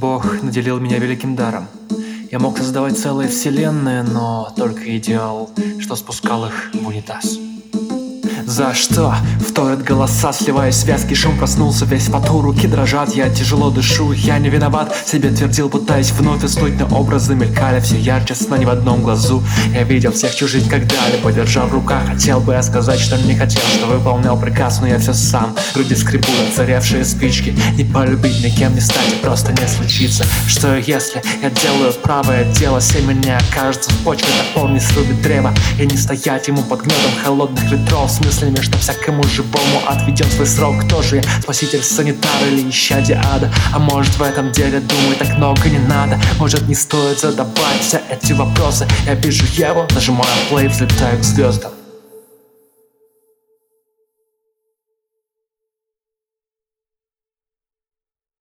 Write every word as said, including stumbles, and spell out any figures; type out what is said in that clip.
Бог наделил меня великим даром. Я мог создавать целые вселенные, но только идеал, что спускал их в унитаз. За что? Вторят голоса, сливаясь связки, шум проснулся весь в поту, руки дрожат, я тяжело дышу, я не виноват, себе твердил, пытаясь вновь уснуть, но образы мелькали все ярче, сна не в одном глазу. Я видел всех чужих когда-либо, держа в руках, хотел бы я сказать, что не хотел, что выполнял приказ, но я все сам, в груди скрипут оцаревшие спички, не полюбить, никем не стать, и просто не случится. Что если я делаю правое дело, семя не окажется в почве, топор не срубит древо, и не стоять ему под гнетом холодных ветров, смысл что всякому живому отведен свой срок. Кто же я, спаситель, санитар или исчадие ада? А может, в этом деле, думаю, так много не надо. Может, не стоит задавать все эти вопросы. Я вижу его, нажимаю плей, взлетаю к звездам.